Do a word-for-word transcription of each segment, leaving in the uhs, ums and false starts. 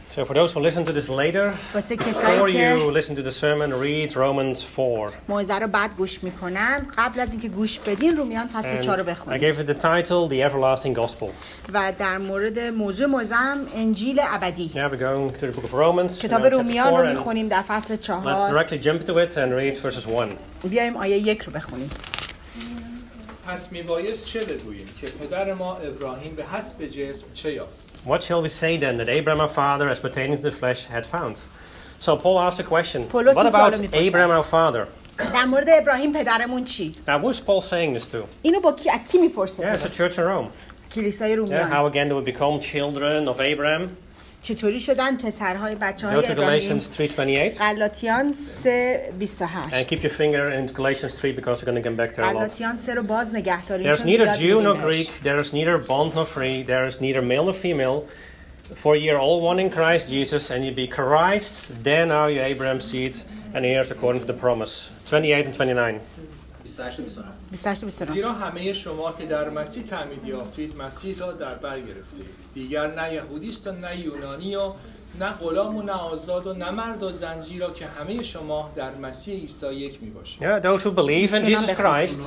So for those who listen to this later, واسه before کسایی که you listen to the sermon, read Romans four. موعظه رو بعد گوش میکنن قبل از اینکه گوش بدین رومیان فصل چهار رو And I بخونید. gave it the title, The Everlasting Gospel. و در مورد موضوع موعظه هم انجیل ابدی. Yeah, we're going to the book of Romans, uh, کتاب chapter رومیان four, رو and میخونیم در فصل let's چهار. directly jump into it and read verses one. بیایم آیه یک رو بخونیم. پس میبایست چه بگوییم که پدر ما ابراهیم به حسب جسم چه یافت؟ What shall we say then that Abraham our father, as pertaining to the flesh, had found? So Paul asked a question. پولس What این سوالو about می‌پرسه. Abraham our father? در مورد ابراهیم پدرمون چی؟ Now, who's Paul saying this to? اینو با کی کی میپرسه Yeah, it's the پولس؟ church in Rome. کلیسای Yeah, رومیان. how again they would become children of Abraham. چطوری شدن پسرهای Go بچه‌های to ابراهیم؟ Galatians three twenty-eight. غلاطیان سه بیست و And هشت. keep your finger in Galatians three because we're going to come back there a lot. غلاطیان سه رو باز نگه داریم There's چون neither زیاد Jew می‌ریم nor بهش. Greek, there is neither bond nor free, there is neither male nor female, for ye are all one in Christ Jesus, and ye be Christ, then are you Abraham's seed, and heirs according to the promise. twenty-eight and twenty-nine. بیست و هشت و بیست و نه. زیرا همه شما که در مسیح تعمید یافتید مسیح را در بر گرفتید. دیگر نه یهودی است و نه یونانی و نه غلام و نه آزاد و نه مرد و زن، زیرا که همه شما در مسیح عیسی یک میباشید. Yeah, those who believe in Jesus Christ,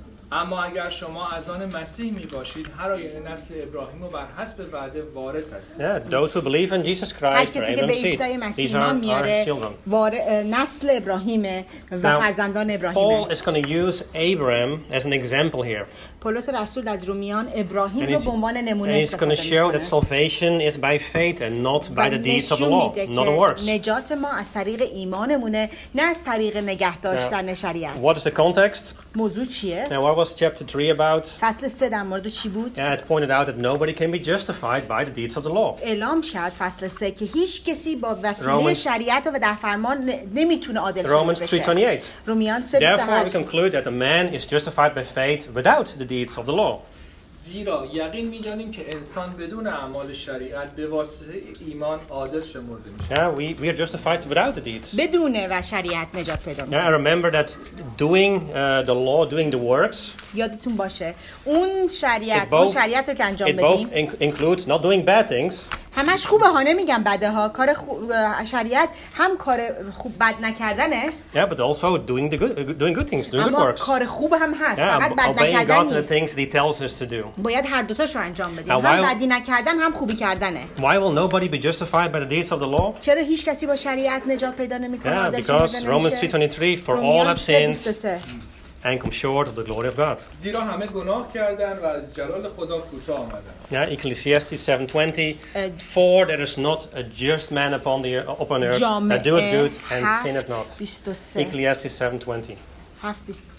اما اگر شما از آن مسیح میباشید هر آینه نسل ابراهیم و بر حسب وعده وارث هستید. yeah, those who believe in Jesus هر Christ are کسی که به Abraham's seed. عیسی مسیح These ایمان are our میاره children. وار... نسل ابراهیمه و Now, فرزندان Paul ابراهیمه. is going to use Abraham as an example here. پولس رسول از رومیان ابراهیم And رو he's, به عنوان and نمونه he's going استفاده to show that میکنه. salvation is by faith and not by و the deeds of the نشون law, میده not the works. که نجات ما از طریق ایمانمونه نه از طریق نگه داشتن شریعت. What is the context? موضوع چیه؟ Now, what was chapter three about? فصل سه در مورد چی بود؟ Yeah, it pointed out that nobody can be justified by the deeds of the law. اعلام کرد فصل سه که هیچ کسی با وسیله Romans- شریعت و در فرمان ن- نمیتونه عادل Romans شده three بشه. twenty-eight. رومیان سه بیست و Therefore, we هشت. conclude that a man is justified by faith without the deeds of the law. زیرا یقین می‌دانیم که انسان بدون اعمال شریعت به واسطه ایمان عادل شمرده میشه. Yeah, we, we are justified without the deeds. بدونه و شریعت نجات پیدا Yeah, میکنه. I remember that doing uh, the law, doing the works, یادتون باشه اون شریعت It اون both- شریعت رو که انجام it both بدیم in- includes not doing bad things, همش خوبه ها، نمیگم بده ها. کار خوب شریعت هم کار خوب بد نکردنه yeah, but also doing the good, uh, doing good things, doing good اما works. کار خوب هم هست. Yeah, فقط بد obeying نکردن God to the نیست. things that He tells us to do. باید هر دوتاش رو انجام بدیم. Now, هم while- بدی نکردن هم خوبی کردنه. Why will nobody be justified by the deeds of the law? چرا هیچ کسی با شریعت نجات پیدا نمیکنه؟ Yeah, عادل because شده Romans نمیشه؟ three twenty-three, for all رومیان have سه بیست و sinned سه. and come short of the glory of God. زیرا همه گناه کردند و از جلال خدا کوتاه آمدند. Yeah, Ecclesiastes seven twenty. Uh, For there is not a just man upon the upon earth that doeth good and sinneth not. هفت بیست و سه. Ecclesiastes seven twenty. هفت بیست.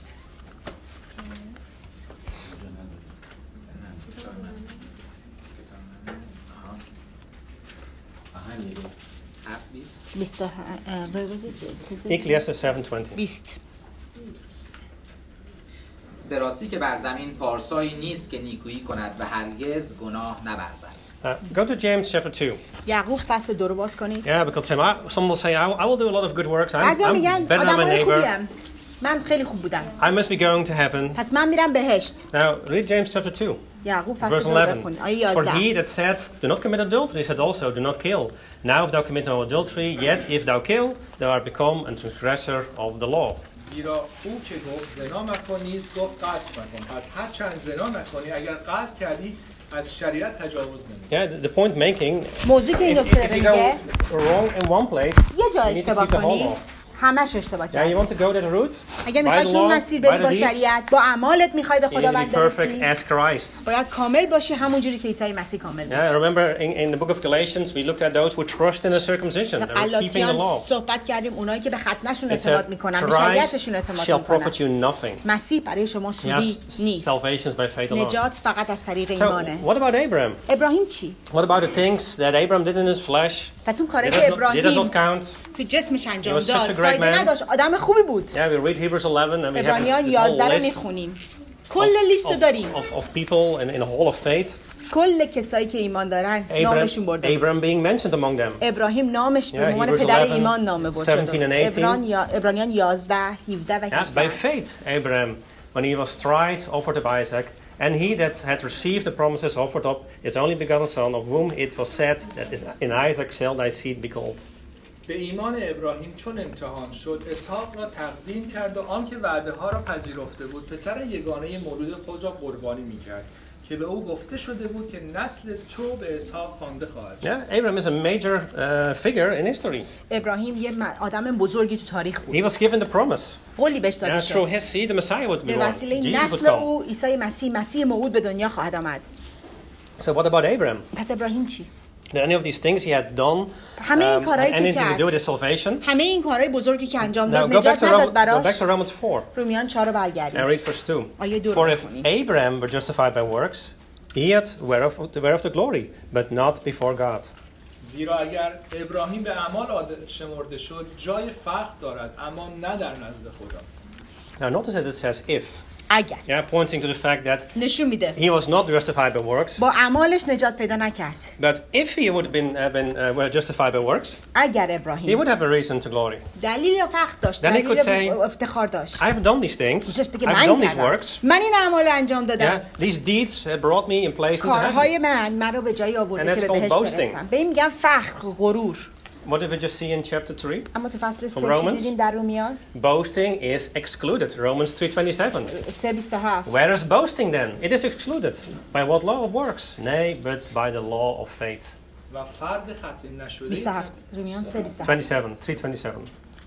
بیست و ه- اه، where was it? Ecclesiastes seven twenty. بیست. به راستی که بر زمین پارسایی نیست که نیکویی کند و هرگز گناه نورزد. Uh, go to James chapter two. یعقوب فصل دو رو باز کنید. Yeah, because some, I- some will say, I, I will do a lot of good works. I'm, بعضیا I'm میگن better than my آدمای neighbor. خوبیم. من خیلی خوب بودم. I must be going to heaven. پس من میرم بهشت. Now, read James chapter two, یعقوب فصل verse دو رو eleven. بخونید. آیه For he یازده. that said, do not commit adultery, said also, do not kill. Now if thou commit no adultery, yet if thou kill, thou art become a transgressor of the law. زیرا او که گفت زنا مکن نیز گفت قتل مکن. پس هر چند زنا نکنی اگر قتل کردی از شریعت تجاوز نمی. Yeah, the, the point making, موضوع که این if, نکته if داره you میگه go wrong in one place, یه جا you need to اشتباه keep the whole کنی law. همش اشتباه Yeah, you کردی. want to go that route? اگر By میخوای the تو اون law, مسیر by بری the با deeds, شریعت با اعمالت میخوای به you need خدا to be perfect برسی as Christ. باید کامل باشی همونجوری که عیسی مسیح کامل بود. Yeah, remember in, in the book of Galatians, we looked at those who trust in the circumcision. They were keeping the غلاطیان law. صحبت کردیم اونایی که به ختنشون It اعتماد said, میکنن به Christ شریعتشون اعتماد shall profit میکنن. you nothing. مسیح برای شما سودی Yes, نیست. salvation is by faith alone. نجات فقط از طریق So, ایمانه. what about Abraham? ابراهیم چی؟ What about the things that Abraham did in his flesh? پس اون کاری Did که it not, did it ابراهیم not count? تو جسمش انجام He was such داد a great فایده man. نداشت. آدم خوبی بود. Yeah, we read Hebrews eleven and we have ابرانیان this, this whole یازده رو list میخونیم. کل لیست of, داریم. of, of people in, in a hall of faith. کل کسایی که ایمان دارن Abraham, نامشون برده. Abraham being mentioned among them. ابراهیم نامش به Yeah, عنوان Hebrews پدر eleven, ایمان نامه برده seventeen and شده. eighteen. ابران یا ابرانیان یازده، هفده و Yeah, by هجده. faith, Abraham, when he was tried, offered up Isaac, And he that had received the promises offered up his only begotten son, of whom it was said that in Isaac shall thy seed be called. به ایمان ابراهیم چون امتحان شد اسحاق را تقدیم کرد و آنکه وعده ها را پذیرفته بود پسر یگانه مولود خود را قربانی می‌کرد که به او گفته شده بود که نسل تو به اسحاق خوانده خواهد شد. Yeah, Abraham is a major uh, figure in history. ابراهیم یه آدم بزرگی تو تاریخ بود. He was given the promise. قولی بهش داده Yeah, شد. through his seed the Messiah would be به born. وسیله Jesus would نسل come. او عیسی مسیح مسیح موعود به دنیا خواهد آمد. So what about Abraham? پس ابراهیم چی؟ Did any of these things he had done همه این um, کارهایی had که anything to do with کرد his salvation? همه این کارهای بزرگی که انجام Now داد go back نجات to, نداد Rom- go back براش. to Romans four رومیان چهار رو and برگردیم. read verse two. آیه دو For رو if بخونیم. Abraham were justified by works, he had whereof, whereof the glory, but not before God. زیرا اگر ابراهیم به اعمال عادل شمرده شد جای فخر دارد اما نه در نزد خدا. Now notice that it says if. اگر Yeah, pointing to the fact that نشون میده he was not justified by works. با اعمالش نجات پیدا نکرد. But if he would have been, uh, been uh, were justified by works, اگر he ابراهیم would have a reason to glory. دلیل یا فخر داشت، Then he دلیل could say, افتخار داشت. I've done these things. میتونست بگه I've من done these کردم. works. من این اعمال رو انجام دادم. Yeah, these deeds uh, brought me in place into heaven. کارهای من من رو به جایی And آورده that's که به called بهشت boasting. برسم. به این میگن فخر، غرور. What did we just see in chapter three? اما تو فصل سه Romans. چی دیدیم در رومیان؟ Boasting is excluded. Romans three twenty-seven. سه بیست و هفت. Where is boasting then? It is excluded. By what law of works? Nay, but by the law of faith. و فرد ختم نشده بیست و هفت. رومیان سه بیست و هفت. twenty-seven, three twenty-seven.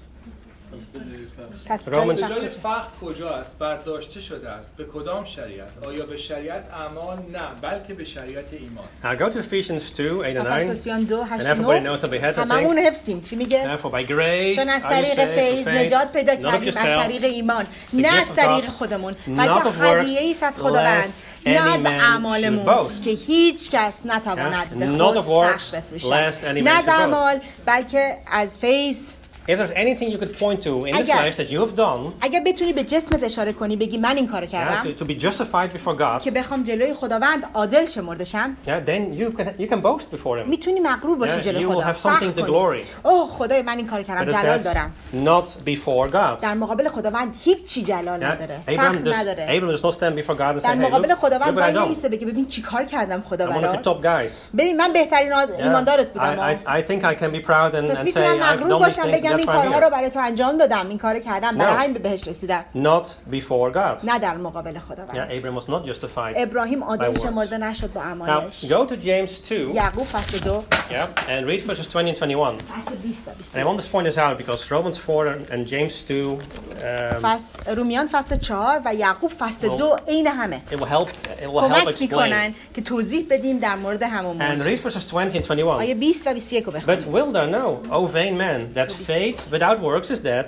پس Romans- جای جای فخر- فخر کجا است؟ برداشته شده است. به کدام شریعت؟ آیا به شریعت اعمال؟ نه، بلکه به شریعت ایمان. Now go to Ephesians two, eight and nine. افسوسیان دو And هشت everybody نه. knows that we had to هممون think. حفظیم. چی میگه؟ Therefore, by grace, چون از are you طریق saved فیض through faith, نجات پیدا not of کردیم از yourselves, طریق ایمان، it's the نه gift از of طریق God, خودمون، not بلکه of works, هدیه ایست از خداوند، lest نه any از man اعمالمون should boast. که هیچ کس نتواند Yeah, به not خود of works, فخر بفروشد. lest any man نه از should boast. اعمال بلکه از فیض. If there's anything you could point to in the اگر- flesh that you have done, اگر بتونی به جسمت اشاره کنی بگی من این کارو yeah, کردم to, to be justified before God, که بخوام جلوی خداوند عادل شمرده شم، yeah, then you can you can boast before Him. میتونی مغرور باشی Yeah, جلوی you will خدا، have فخر something to کنی. glory. اوه خدای من این کارو کردم، But it جلال says دارم. not before God. در مقابل خداوند هیچی جلال Yeah, نداره، Abraham فخر does, نداره. Abraham does not stand before God and say, در hey, مقابل look, خداوند look what I وای done. نمیسته بگه ببین چی کار کردم خدا I'm one of your برات. top guys. ببین من بهترین آد- Yeah, ایماندارت I, بودم. I, I think I can be proud and, پس and say میتونم I've مغرور done these باشم things, بگم این that's why I'm کارها رو here. برای تو انجام دادم، این کارو کردم، برای No. همین به بهشت رسیدم. Not before God. نه در مقابل Yeah, خداوند. Abraham was not justified. ابراهیم by عادل works. شمرده نشد با Now, اعمالش. go to James two, یعقوب فصل دو yeah, and read verses twenty and twenty-one. فصل بیست تا بیست And I want to point this out because Romans four and, and James two, um, فصل رومیان فصل چهار و یعقوب فصل Well, دو عین همه. it will help. It will help کمک explain. میکنن که توضیح بدیم در مورد همون And موضوع. read verses twenty and twenty-one. آیه بیست و بیست و یک رو But بخونیم. wilt thou know, O vain man, that faith without works is dead?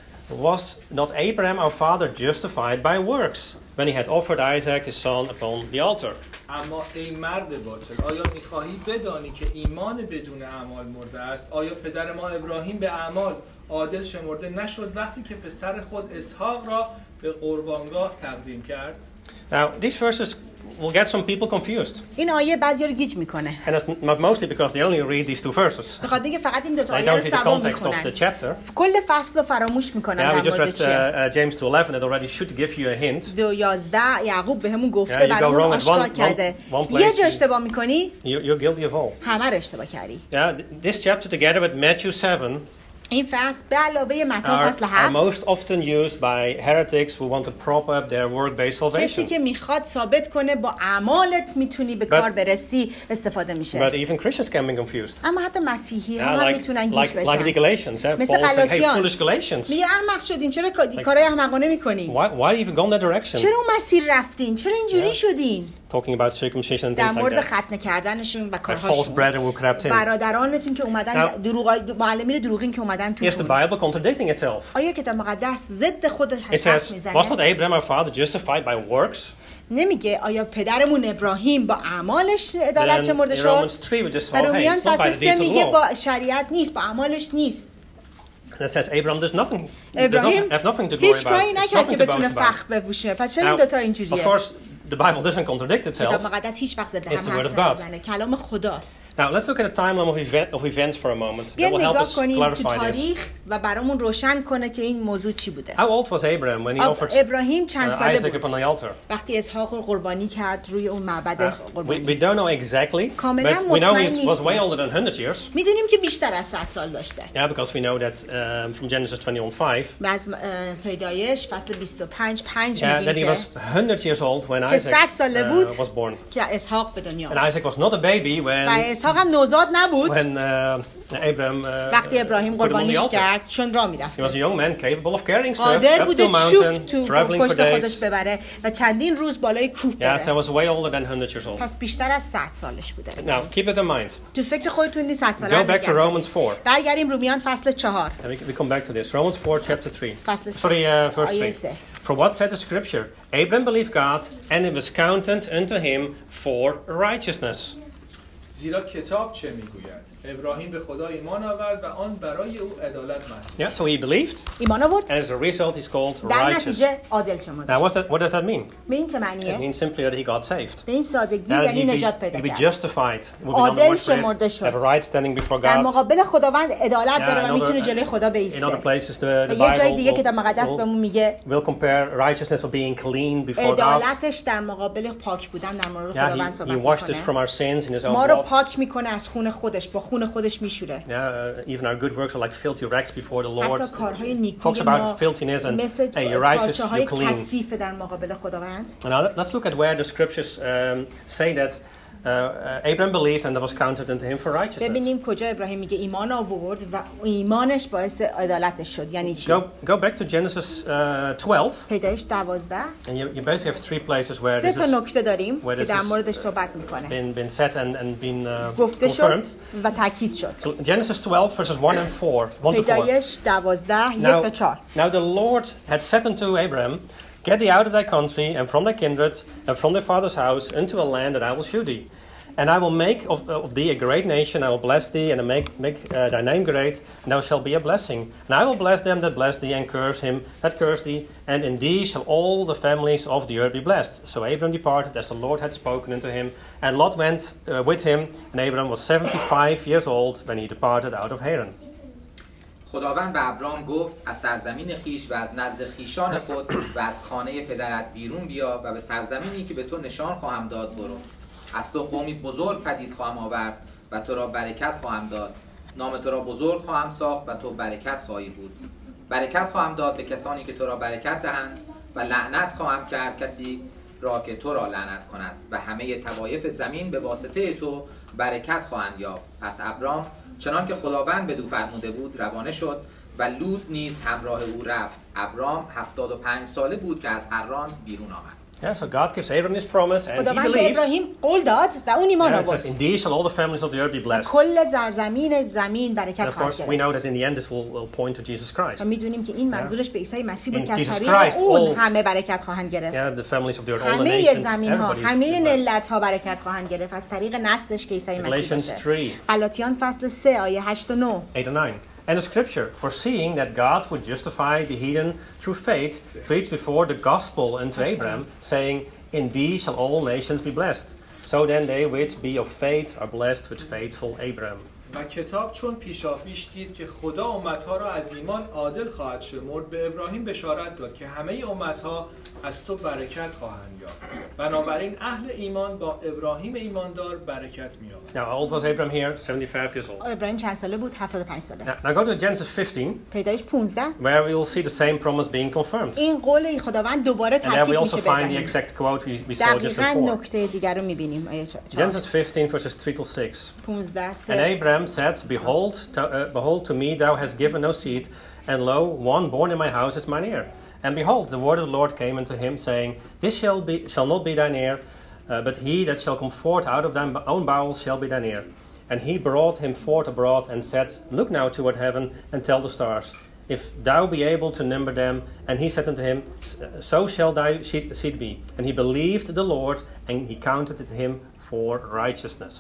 Was not Abraham our father justified by works when he had offered Isaac his son upon the altar? اما ای مرد باطل آیا میخواهی بدانی که ایمان بدون اعمال مرده است؟ آیا پدر ما ابراهیم به اعمال عادل شمرده نشد وقتی که پسر خود اسحاق را به قربانگاه تقدیم کرد؟ Now, these verses will get some people confused. این آیه بعضیا رو گیج میکنه. And that's not mostly because they only read these two verses. به خاطر اینکه فقط این دو تا They آیه رو don't read the سوم context of the میخونن. chapter. کل فصل رو فراموش میکنن Yeah, we در just مورد read چیه. uh, uh, James two eleven. It already should give you a hint. دو یازده یعقوب بهمون Yeah, گفته you go برامون wrong at آشکار one- one- کرده. one place یه جا you- اشتباه میکنی You, you're guilty of all. همه رو اشتباه کردی. Yeah, th- this chapter together with Matthew seven این فصل به علاوه متی are, فصل are هفت most often used by heretics who want to prop up their work-based کسی salvation. که میخواد ثابت کنه با اعمالت میتونی به But- کار برسی استفاده But میشه. even Christians can be confused. اما حتی مسیحی Yeah, ها هم like, میتونن گیج like, like the بشن. Galatians. Yeah? مثل Paul said, hey, غلاطیان. foolish Galatians. میگه احمق شدین، چرا کا- کارهای احمقانه میکنین؟ Why, why even go in that direction? چرا اون مسیر رفتین؟ چرا اینجوری Yeah. شدین؟ Talking about circumcision and در things like مورد that. ختنه کردنشون و Like false کارهاشون. brethren who crept in. برادرانتون که اومدن Now- دروغ معلمین دروغین که اومدن تو Is the Bible contradicting itself? آیا کتاب مقدس ضد خودش It حرف says, was not میزنه؟ Abraham our father justified by works? نمیگه آیا پدرمون ابراهیم با اعمالش عدالت Then شمرده in شد؟ Romans three we just saw, و hey, رومیان it's not by فصل the سه deeds of میگه law. با شریعت نیست، با اعمالش نیست. And it says Abraham does nothing, does ابراهیم not have nothing to glory هیچ about. کاری It's نکرد nothing که to boast بتونه about. فخر بپوشه. پس چرا Now, این دوتا of اینجوریه؟ course, the Bible doesn't contradict کتاب itself. مقدس هیچ وقت ضد It's the هم word حرف of God. نمیزنه. کلام خداست. Now let's look at a timeline of, event, of events for a moment. That بیایم will help نگاه us کنیم تو clarify this. تاریخ و برامون روشن کنه که این موضوع چی بوده. How old was Abraham when he آب- offered ابراهیم uh, چند ساله Isaac upon بود the altar? وقتی اسحاق رو قربانی کرد روی اون معبد Uh, we, قربانی. we don't know exactly, کاملا but we know مطمئن he was way نیستیم. older than one hundred years. میدونیم که بیشتر از صد سال داشته. Yeah, because we know that um, from Genesis twenty-one five, از اه، پیدایش فصل بیست و پنج پنج yeah, that he میگیم was one hundred years old when که Isaac صد ساله بود uh, was born. که اسحاق به دنیا And آمد. Isaac was not a baby و when اسحاق هم نوزاد نبود when uh, Abraham uh, وقتی ابراهیم put him on the قربانیش altar. کرد چون راه میرفت. He was a young man capable of carrying stuff قادر up to بوده a چوب mountain, تو traveling for پشت خودش days. ببره و چندین روز بالای کوه Yeah, so I بره. was way older than one hundred years old. پس بیشتر از صد سالش بوده. Now, keep it in mind. تو فکر خودتون نیست صد ساله Go back to Romans four. برگردیم رومیان فصل چهار. And we, we come back to this. Romans four, chapter three. فصل سه. Sorry, uh, verse آیه three. سه. For what said the scripture? Abraham believed God, and it was counted unto him for righteousness. زیرا کتاب چه میگوید؟ ابراهیم به خدا ایمان آورد و آن برای او عدالت محسوب. Yeah, so he believed, ایمان آورد and as a result, he's called در righteous. نتیجه عادل شما. Now, what's that, what does that mean? به این چه It معنیه؟ means simply that he got saved. به این سادگی That یعنی he'd be, نجات پیدا he'd be کرد. justified. Would be عادل number one شمرده saved, شد. have a right standing before در God. مقابل خداوند عدالت Yeah, داره in و میتونه other- جلوی خدا In other بایسته. places, the, و the یه جای Bible دیگه will, کتاب مقدس بهمون میگه will compare righteousness of being clean before God. عدالتش در مقابل پاک بودن در مورد Yeah, خداوند he, he صحبت washed us from میکنه. our sins in his own ما رو blood. پاک میکنه از خون خودش، با خون خودش میشوره. Yeah, uh, even our good works are like filthy rags before the Lord. حتی کارهای Talks نیکوی about ما filthiness and مثل hey, you're righteous, پارچه‌های you're clean. کثیف در مقابل خداوند. Now let- let's look at where the scriptures um, say that uh, uh, Abraham believed and that was counted unto him for righteousness. ببینیم کجا ابراهیم میگه ایمان آورد و ایمانش باعث عدالتش شد. یعنی چی؟ Go go back to Genesis uh, twelve, پیدایش دوازده. and you, you basically have three places where سه this تا has نکته داریم where که this در is, موردش uh, صحبت میکنه. been been said and and been uh, گفته شد confirmed. و تاکید شد. So Genesis twelve verses one and four, one to four. پیدایش دوازده یک تا Now, چهار. now the Lord had said unto Abraham, Get thee out of thy country, and from thy kindred, and from thy father's house, into a land that I will shew thee. And I will make of, of thee a great nation, I will bless thee, and make, make uh, thy name great, and thou shalt be a blessing. And I will bless them that bless thee, and curse him that curse thee, and in thee shall all the families of the earth be blessed. So Abram departed, as the Lord had spoken unto him, and Lot went uh, with him, and Abram was seventy-five years old when he departed out of Haran. خداوند به ابرام گفت از سرزمین خیش و از نزد خیشان خود و از خانه پدرت بیرون بیا و به سرزمینی که به تو نشان خواهم داد برو. از تو قومی بزرگ پدید خواهم آورد و تو را برکت خواهم داد. نام تو را بزرگ خواهم ساخت و تو برکت خواهی بود. برکت خواهم داد به کسانی که تو را برکت دهند و لعنت خواهم کرد کسی را که تو را لعنت کند و همه طوایف زمین به واسطه تو برکت خواهند یافت. پس ابرام چنان که خداوند بدو فرموده بود روانه شد و لوط نیز همراه او رفت. ابرام هفتاد و پنج ساله بود که از حران بیرون آمد. Yeah, so God gives Abraham his promise, and he خداوند به believes. ابراهیم قول داد و اون ایمان Yeah, it says, آورد. in thee shall all the families of the earth be blessed. کل زرزمین زمین برکت And of خواهد course, we know گرفت. that in the end this will, will point to Jesus Christ. و میدونیم که این منظورش به عیسی مسیح بود In که از Jesus طریق Christ, اون all- همه برکت خواهند گرفت. Yeah, the families of the earth, all the همه nations, زمین ها، everybody is همه blessed. ملت ها برکت خواهند گرفت از طریق نسلش که عیسی مسیح Galatians باشه. three, غلاطیان فصل سه آیه هشت و نه. eight and nine. And the scripture, foreseeing that God would justify the heathen through faith, preached before the gospel unto Abraham, saying, In thee shall all nations be blessed. So then they which be of faith are blessed with faithful Abraham. و کتاب چون پیشاپیش دید که خدا امتها را از ایمان عادل خواهد شمرد به ابراهیم بشارت داد که همه امتها از تو برکت خواهند یافت. بنابراین اهل ایمان با ابراهیم ایماندار برکت می‌یابند. Now, how old was Abraham here? seventy-five years old. ابراهیم چند ساله بود؟ هفتاد و پنج ساله. Now, now go to Genesis fifteen, پیدایش پانزده. where we will see the same promise being confirmed. این قول خداوند دوباره And there we تاکید also میشه به find the ابراهیم. exact quote we, we saw just دقیقاً before. نکته دیگر رو می‌بینیم آیه چهار. Genesis fifteen, verses three till six. پانزده And سه. Abraham said, Behold, to, uh, behold, to me thou hast given no seed, and lo, one born in my house is mine heir. And behold, the word of the Lord came unto him, saying, This shall be shall not be thine heir, uh, but he that shall come forth out of thine own bowels shall be thine heir. And he brought him forth abroad, and said, Look now toward heaven, and tell the stars, if thou be able to number them. And he said unto him, So shall thy seed seed be. And he believed the Lord, and he counted it to him for righteousness.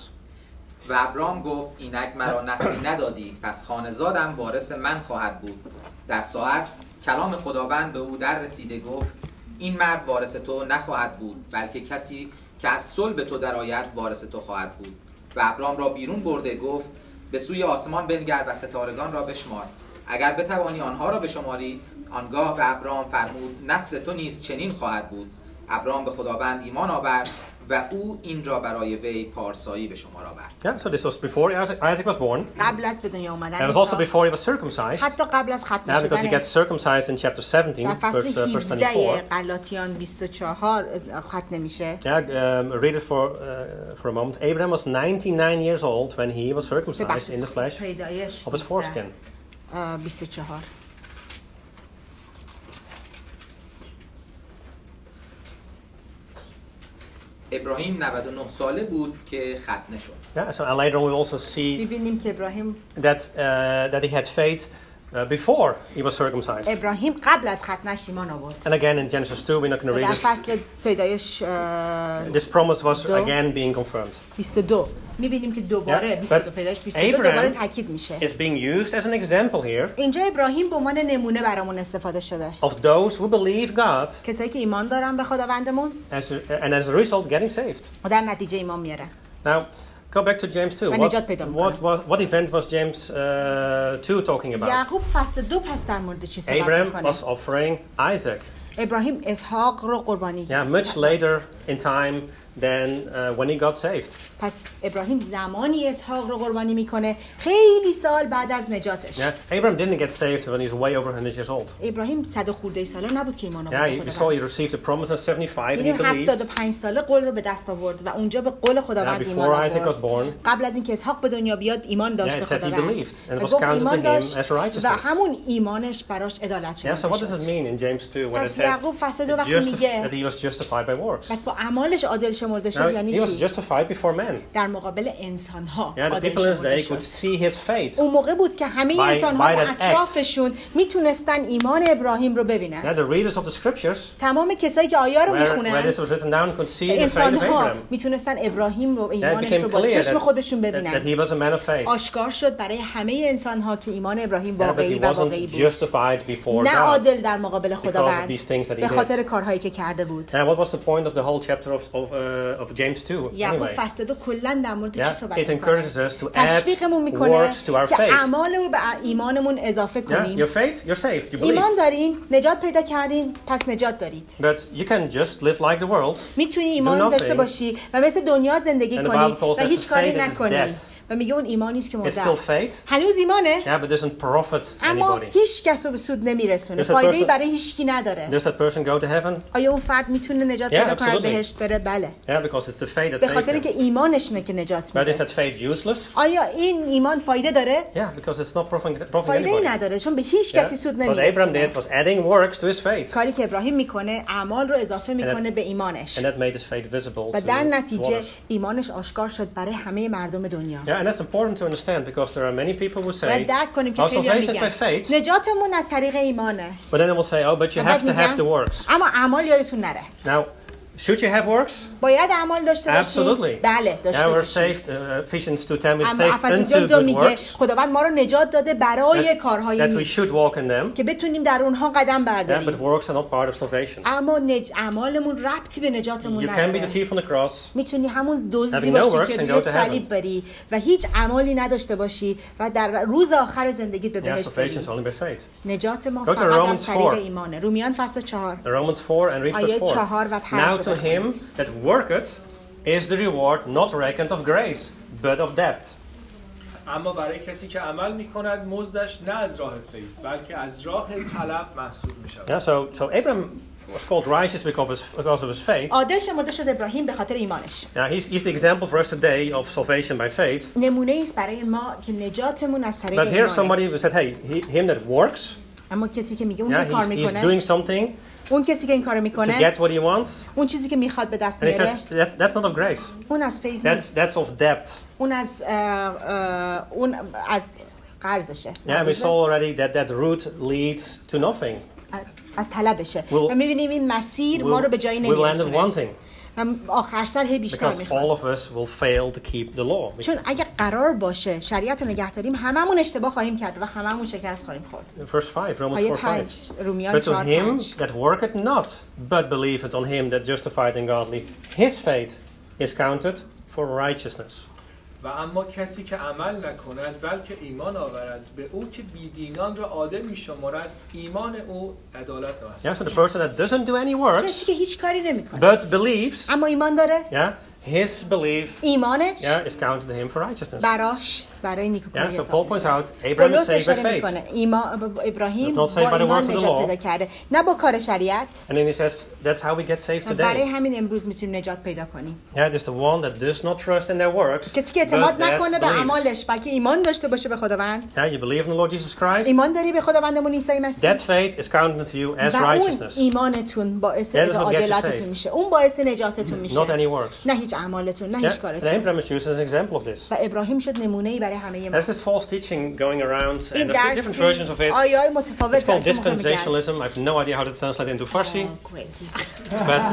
و ابرام گفت اینک مرا نسلی ندادی پس خانه‌زادم وارث من خواهد بود. در ساعت کلام خداوند به او در رسیده گفت این مرد وارث تو نخواهد بود، بلکه کسی که از صلب تو درآید وارث تو خواهد بود. و ابرام را بیرون برده گفت به سوی آسمان بنگر و ستارگان را بشمار، اگر بتوانی آنها را بشماری. آنگاه به ابرام فرمود نسل تو نیز چنین خواهد بود. ابرام به خداوند ایمان آورد و او این را برای وی پارسایی به شمار آورد. Yeah, so this was before Isaac, Isaac was born. قبل از به دنیا اومدن And it was also عیسی. before he was circumcised. حتی قبل از ختم Yeah, because he شدن gets circumcised in chapter seventeen, در فصل verse, uh, verse هفده twenty-four. غلاطیان بیست و چهار ختم میشه. Yeah, um, read it for uh, for a moment. Abraham was ninety-nine years old when he was circumcised in the flesh پیدایش of his foreskin. اه، بیست و چهار. ابراهیم نود و نه ساله بود که ختنه شد. Yeah, so and later on we also see می‌بینیم که ابراهیم that uh, that he had faith uh, before he was circumcised. ابراهیم قبل از ختنش ایمان آورد. And again in Genesis two, we're not going to در read it. فصل پیدایش اه، This promise was دو. again being confirmed. بیست و دو می‌بینیم که دوباره Yeah, بیست و دو but پیدایش بیست و دو Abraham دوباره تاکید میشه. It's being used as an example here اینجا ابراهیم به عنوان نمونه برامون استفاده شده. of those who believe God کسایی که ایمان دارن به خداوندمون as a, and as a result getting saved. و در نتیجه ایمان میارن. Now, go back to James two. و What, نجات پیدا می‌کنن. what, was, what event was James uh, two talking about? یعقوب فصل دو پس در مورد چی صحبت Abraham میکنه؟ was offering Isaac. ابراهیم اسحاق رو قربانی Yeah, much later in time than uh, when he got saved. پس ابراهیم زمانی اسحاق رو قربانی میکنه خیلی سال بعد از نجاتش. Yeah, Abraham didn't get saved when he was way over one hundred years old. ابراهیم صد و خورده ساله نبود که ایمان Yeah, آورد he, به we saw he خداوند. received the promise at seventy-five and he می‌بینیم believed. هفتاد و پنج ساله قول رو به دست آورد و اونجا به قول خداوند Yeah, ایمان before Isaac was آورد. born. قبل از اینکه اسحاق به دنیا بیاد ایمان داشت Yeah, به it said he خداوند. believed, and it و was گفت counted ایمان to him داشت as righteousness. و همون ایمانش براش عدالت Yeah, so شمرده what does it شد. mean in James two when it پس says یعقوب فصل دو وقتی justif- میگه that he was justified by works? پس با اعمالش عادل شمرده شد Now, یعنی he was چی؟ justified before men. در مقابل انسان ها Yeah, the عادل people in his شمرده day شد. could see his faith. اون موقع بود که همه By- انسان های by that اطرافشون میتونستن ایمان ابراهیم رو ببینن. Yeah, the readers of the scriptures, تمام کسایی که آیه رو where, where میخونن this was written down, could see the faith انسان of ها Abraham. میتونستن ابراهیم رو Yeah, it ایمانش became رو با clear چشم that, خودشون that, that ببینن. he was a man of faith. آشکار شد برای همه انسان ها که ایمان ابراهیم Yeah, but واقعی he و واقعی wasn't بود. justified before نه God. عادل در مقابل of خداوند these things that he به خاطر did. کارهایی که کرده بود. Now, what was the point of the whole chapter of of, uh, of James two? یعقوب Anyway, فصل دو کلا در مورد چی yeah, صحبت it میکنه؟ encourages us to add تشویقمون میکنه works to our که faith. اعمال رو به ایمانمون اضافه Yeah, کنیم. your faith, you're saved. You believe. ایمان دارین، نجات پیدا کردین، پس نجات دارید. But you can just live like the world. میتونی ایمان nothing. داشته باشی و مثل دنیا زندگی And the کنی Bible calls و that هیچ the کاری faith that is نکنی dead. و میگه اون ایمانی است که It's مرده still است. faith. هنوز ایمانه Yeah, but it doesn't profit اما anybody. هیچ کس رو به سود نمیرسونه. Does that فایده‌ای person- برای هیچکی نداره. Does that person go to heaven? آیا اون فرد میتونه نجات Yeah, پیدا کند absolutely. بهشت بره؟ بله. Yeah, because it's the faith that به saves خاطر اینکه him. ایمانشونه که نجات But is میده. that faith useless? آیا این ایمان فایده داره؟ Yeah, because it's not profiting, profiting فایده ای anybody. نداره چون به هیچ Yeah? کسی سود What Abraham نمیرسونه. did was adding works to his faith. کاری که ابراهیم میکنه اعمال رو اضافه میکنه به ایمانش And that made his faith visible و to, در to نتیجه others. ایمانش آشکار شد برای همه مردم دنیا. Yeah, and that's important to understand because there are many people who و say, درک کنیم که our خیلی salvation is میگن by faith, نجاتمون از طریق ایمانه. but then they will say, oh, but you و بعد have to have میگن، the works. اما اعمال یادتون نره. Now, should you have works? باید اعمال داشته باشیم. Absolutely. بله Yeah, داشته we're باشیم. saved. Uh, Ephesians two ten, we're اما saved افسوس unto جان good میگه works خداوند ما رو نجات داده برای that, کارهای that we نیک should walk in them. که بتونیم در اونها قدم Yeah, but برداریم. works are not part of salvation. اما نج... اعمالمون ربطی به نجاتمون You can be the نداره. thief on the cross. میتونی همون دزدی Having no باشی works که and روی go to صلیب heaven. بری و هیچ اعمالی نداشته باشی و در روز آخر زندگیت به Yeah, بهشت salvation بری. is only by faith. نجات ما Go to فقط Romans از طریق four. ایمانه. رومیان فصل چهار. Romans four and read آیه verse four. چهار و پنج Now رو to him بخونید. that worketh is the reward not reckoned of grace, but of debt. اما برای کسی که عمل میکند مزدش نه از راه فیض بلکه از راه طلب محسوب میشود. Yeah, so so Abraham was called righteous because of his, because of his faith. عادل شمرده شد ابراهیم به خاطر ایمانش. Now he's, he's the example for us today of salvation by faith. نمونه است برای ما که نجاتمون از طریق But here ایمانه. somebody who said, hey, he, him that works, اما کسی که میگه اون yeah, که کار he's, he's میکنه doing something اون کسی که این کارو to میکنه get what he wants, اون چیزی که میخواد به دست and he says میاره that's that's not of grace. اون از فیض That's نیست. that's of debt. اون از اه، اه، اون از قرضشه. Yeah, we saw already that that route leads to nothing. از, از طلبشه. We'll- و میبینیم این مسیر ما رو به جایی We'll, we'll end up نمیرسونه. wanting. من آخر سر هی بیشتر Because all میخوام. of us will fail to keep the law. چون اگه قرار باشه شریعت رو نگه داریم هممون اشتباه خواهیم کرد و هممون شکست خواهیم خورد. Verse five, Romans آیه four five. پنج رومیان But to چهار him پنج. that worketh not, but believeth on him that justified and godly, his faith is counted for righteousness. و اما کسی که عمل نکند بلکه ایمان آورد به او که بیدینان را عادل می‌شمارد ایمان او عدالت است. Yeah, so the person that doesn't do any works, کسی که هیچ کاری نمیکنه but believes, اما ایمان داره yeah, his belief, ایمانش yeah, is counted to him for righteousness. براش برای نیکوکاری Yeah, so حساب Paul points میشه. out Abraham is پولس saved by اشاره faith. میکنه ایمان ابراهیم Does با not say by the ایمان works of the نجات law. پیدا کرده نه با کار شریعت. And then he says, that's how we get saved برای today. همین امروز میتونیم نجات پیدا کنیم. Yeah, there's the one that does not trust in their works, کسی که اعتماد but نکنه that به believes. اعمالش بلکه ایمان داشته باشه به خداوند. Yeah, you believe in the Lord Jesus Christ, ایمان داری به خداوندمون عیسی مسیح. that faith is counted to you as و اون righteousness, ایمانتون باعث That is what gets you عدالتتون saved. میشه. اون باعث نجاتتون میشه. not any works. نه هیچ اعمالتون، نه هیچ Yeah, and کارتون. Abraham is used as an example of this. و ابراهیم شد نمونه‌ای برای همه ما. There's this false teaching going around, and این there's different درس versions of it. آیه‌های متفاوت It's called داره که مهم کرد. dispensationalism. I have no idea how to translate into Farsi, Oh, great. but,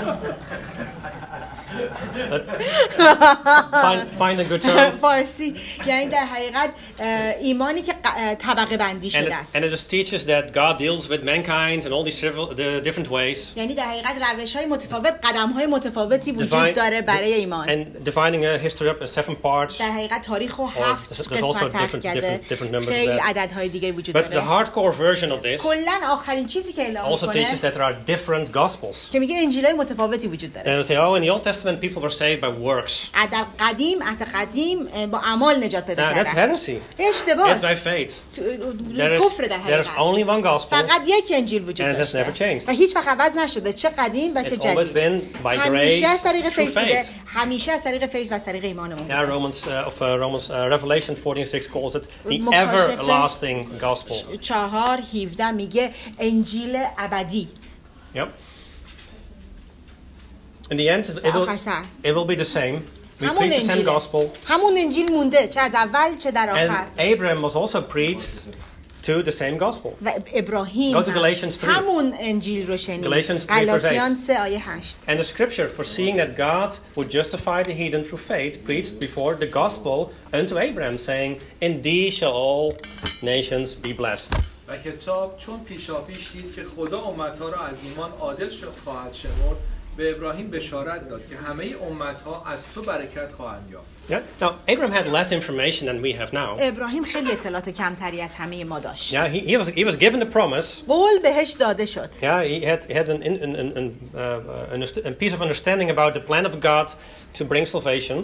but find, find a good term. فارسی یعنی در حقیقت اه، ایمانی که ق- اه، طبقه بندی And, شده it's, است. and it just teaches that God deals with mankind in all these several, the different ways. یعنی در حقیقت روش‌های متفاوت، قدم‌های متفاوتی وجود Divine- داره برای ایمان. And dividing a history up in seven parts. در حقیقت تاریخ رو there's- هفت there's also قسمت تقسیم different- کرده. different- different numbers of خیلی that. عددهای دیگه وجود But the داره. hardcore version of this کلاً آخرین چیزی که اعلام also teaches می‌کنه that there are different gospels. که میگه انجیل‌های متفاوتی وجود داره. And they say, oh, in the Old Testament, people were saved by works. در قدیم عهد قدیم اه، با اعمال نجات پیدا Now, that's کردن. heresy. اشتباه. It's by faith. There is, کفر در there is حقیقت. only one gospel, فقط یک انجیل وجود and it has داشته never changed. و هیچ وقت عوض نشده، چه قدیم و چه It's always جدید. been by همیشه از grace طریق through فیض بوده، faith. همیشه از طریق فیض و از طریق ایمانمون Yeah, بوده. Romans uh, of uh, Romans uh, Revelation fourteen six calls it the مکاشفه everlasting gospel. چهار هفده میگه انجیل ابدی. Yep. In the end, it will, آخر سر it will be the same. We همون preach the same انجیله. gospel, همون انجیل مونده چه از اول چه در and آخر. Abraham was also preached to the same gospel. و ابراهیم Go to هم Galatians three. همون انجیل رو شنید. Galatians three verse غلاطیان سه آیه هشت. And the scripture, foreseeing that God would justify the heathen through faith, preached before the gospel unto Abraham, saying, In thee shall all nations be blessed. و کتاب چون پیشاپیش دید که خدا امتها را از ایمان عادل ش- خواهد شمرد به ابراهیم بشارت داد که همه امتها از تو برکت خواهند یافت. Yeah. Now, Abraham had less information than we have now. ابراهیم خیلی اطلاعات کمتری از همه ما داشت. Yeah, he, he was he was given the promise. قول بهش داده شد. Yeah, he had he had an an, an, an, uh, an, a piece of understanding about the plan of God to bring salvation.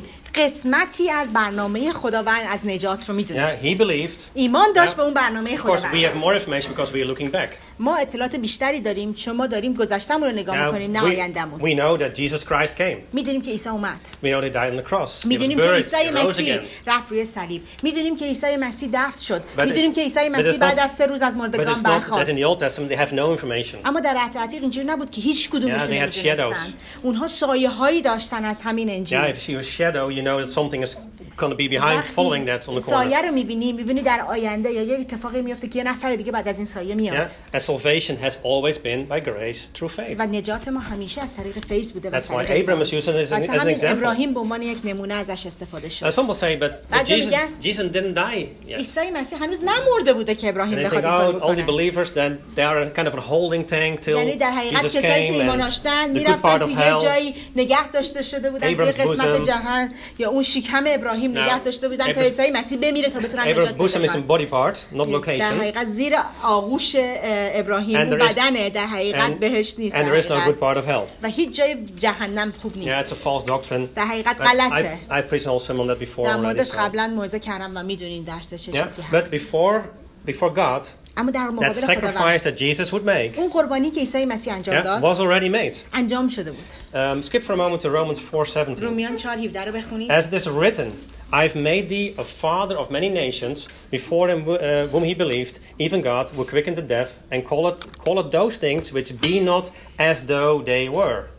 قسمتی از برنامه خداوند از نجات رو Yeah, میدونست. he believed. ایمان داشت Yeah. به اون برنامه Of course, we have خداوند. more information because we are looking back. ما اطلاعات بیشتری داریم چون ما داریم گذشته‌مون رو نگاه Now, می‌کنیم نه we, آینده‌مون. we know that Jesus Christ came. میدونیم که عیسی اومد. We know they died on the cross. He was میدونیم که buried. عیسی He rose مسیح again. رفت روی صلیب. میدونیم که عیسی مسیح دفن شد. But میدونیم it's- که عیسی but مسیح it's بعد not- از سه روز از But مردگان it's not that in برخاست. the Old Testament they have no information. اما در عهد عتیق اینجوری نبود که هیچ کدومشون Yeah, they had نمی‌دونستن. اونها سایه هایی داشتن از همین انجیل. Yeah, if you see a shadow, you know that something is going to be behind, following that on the corner. سایه رو می‌بینی، می‌بینی در آینده یا یه اتفاقی میفته که یه نفر دیگه بعد از این سایه میاد. Yeah, and salvation has always been by grace through faith. و نجات ما همیشه از طریق فیض بوده و That's why طریق Abraham ایمان. is used as an, واسه as an همین example. ابراهیم به عنوان یک نمونه ازش استفاده Now, شد. some will say, but, but بعضی Jesus, میگن- Jesus didn't die yet. عیسی مسیح هنوز نمرده بوده که ابراهیم And they بخواد think, این کارو oh, all the بکنه. believers, then they are kind of a holding tank till یعنی در حقیقت Jesus کسایی که came ایمان and داشتن the good میرفتن part تو of یه hell. جایی نگه داشته شده بودن توی Abraham's قسمت bosom. جهان یا اون شکم ابراهیم Now, نگه داشته بودن تا Abraham's- عیسی مسیح بمیره تا بتونن Abraham's نجات bosom is پیدا in کنن. body part, not در location. حقیقت زیر آغوش اه، ابراهیم And اون there is- بدنه در حقیقت And, بهشت نیست and در there is no حقیقت. good part of hell. و هیچ جای جهنم خوب Yeah, نیست. it's a false doctrine. در حقیقت But غلطه. I, I preached also on that before در already. موردش so- قبلا موعظه کردم و میدونین درس چه چیزی Yeah, but هست. before before God, اما در that مقابل خداوند sacrifice that Jesus would make, اون قربانی که عیسی مسیح انجام yeah, داد was already made. انجام شده بود. Um, skip for a moment to Romans four seventeen. رومیان چهار هفده رو بخونید. As this written, I've made thee a father of many nations, before him uh, whom he believed, even God, who quickened to death, and call it, call it those things which be not as though they were.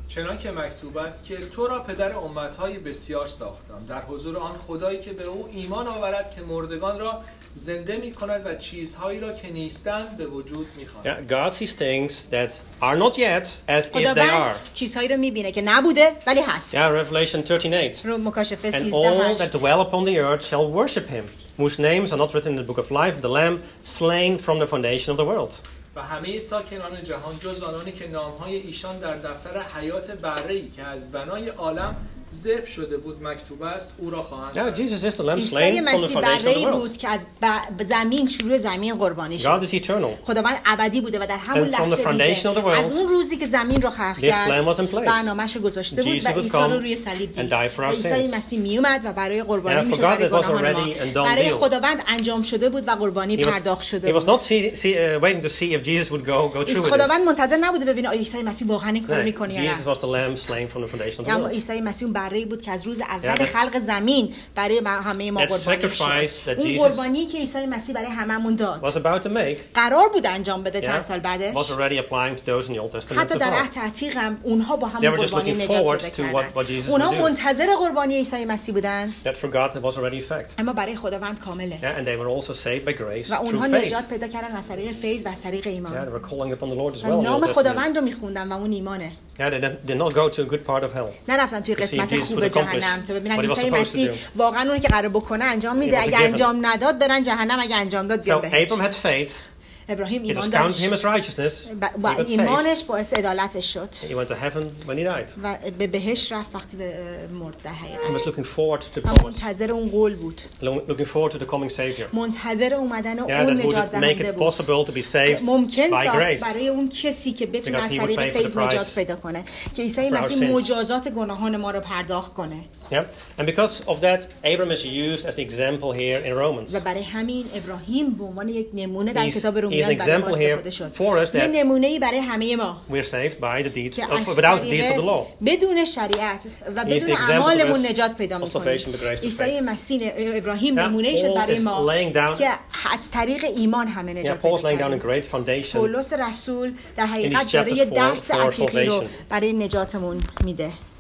چنان که مکتوب است که تو را پدر امتهای بسیار ساختم، در حضور آن خدایی که به او ایمان آورد که مردگان را زنده می کند و چیزهایی را که نیستند به وجود می خواند. Yeah, God sees things that are not yet as if they خداوند are. چیزهایی رو میبینه که نبوده ولی هست. Yeah, Revelation thirteen eight. رو مکاشفه And سیزده all that هشت. dwell upon the earth shall worship him, whose names are not written in the book of life of the Lamb, slain from the foundation of the world. و همه ساکنان جهان جز آنانی که نامهای ایشان در دفتر حیات بره‌ای که از بنای عالم ذبح شده بود مکتوب است او را خواهند Yeah, کرد. Jesus is the Lamb عیسی slain from the مسیح foundation of the بره‌ای world. بود که از ب- زمین شروع زمین قربانی God شد. is eternal. خداوند ابدی بوده و در همون And from the لحظه foundation of the دیده. world, از اون روزی که زمین رو خلق this کرد plan was in place. برنامه‌شو گذاشته بود Jesus و would عیسی come رو روی صلیب and دید. die for و our عیسی sins. مسیح میومد و برای قربانی And I میشد forgot برای it was گناهان ما. already a done برای deal. خداوند انجام شده بود و قربانی He was, پرداخت شده he was بود. not see, see, uh, waiting to see if Jesus would go, go through with خداوند this. منتظر نبوده ببینه آیا عیسی مسیح واقعا این کارو No, میکنه یا Jesus نه. was the Lamb slain from the foundation of the اما world. عیسی مسیح اون بره‌ای بود که از روز اول Yeah, that's- خلق زمین برای ما- همه ما that قربانی sacrifice شد. that اون Jesus قربانی که عیسی مسیح برای هممون داد Was about to make, قرار بود انجام بده چند yeah, سال بعدش. was already applying to those in the Old Testament حتی so در far. عهد عتیق هم اونها با They همون were just قربانی looking نجات forward پیدا to کردن. what- what Jesus اونها would do. منتظر قربانی عیسی مسیح بودن That for God it was already a fact. اما برای خداوند کامله. Yeah, and they were also saved by grace و اونها through faith. نجات پیدا کردن از طریق فیض و از طریق Yeah, ایمان. they were calling upon the Lord as و well in the نام Old Testament. خداوند رو میخوندن و اون ایمانه. Yeah, they did, did not go to a good part of hell. نرفتن توی To see قسمت if Jesus خوب would accomplish جهنم تا ببینن what he was عیسی supposed to مسیح do. واقعا اون که قرار بکنه انجام میده. It was a اگه given. انجام نداد برن جهنم، اگه انجام داد So بیان Abram بهشت. had faith. ابراهیم It was ایمان counted him داشت as righteousness. و He و got saved. ایمانش باعث عدالتش شد He went to heaven when he died. و به بهشت رفت وقتی به مرد در He حقیقت. was looking forward to the اما promise. منتظر اون قول بود، Lo- Looking forward to the coming Savior. منتظر اومدن Yeah, اون that would نجات make دهنده it بود. possible to be saved ممکن by ساخت grace. برای اون کسی که بتونه Because از he would طریق pay for فیض the نجات price پیدا کنه، که عیسی for our مسیح sins. مجازات گناهان ما رو پرداخت کنه. Yeah, and because of that, Abram is used as the example here in Romans. و برای همین ابراهیم به عنوان یک نمونه در He's- کتاب he's an رومیان برای ما example here استفاده شد. for us یه that نمونه‌ای برای همه ما we're saved by the deeds که of, از without the deeds of the طریق law. بدون شریعت و He is بدون the example اعمالمون of us نجات پیدا of می‌کنیم. salvation by grace through عیسی faith. مسیح ابراهیم Yeah, نمونه‌ای شد Paul برای is ما laying down- که از طریق ایمان همه Yeah, نجات Paul's پیدا laying down a کردیم. great foundation پولس رسول در in حقیقت this داره chapter یه for- درس for عتیقی رو salvation. برای نجاتمون میده.